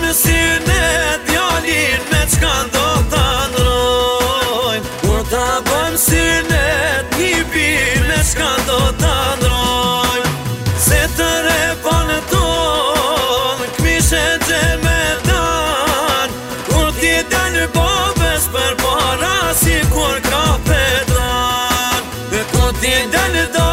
në syne djalin me qka do ta ndrojnë. Kur ta bën syne një bir me qka do ta ndrojnë. Se të repon ton kmishe gjemetan, kur ti del babes për para si kur ka pedran. Kur ti del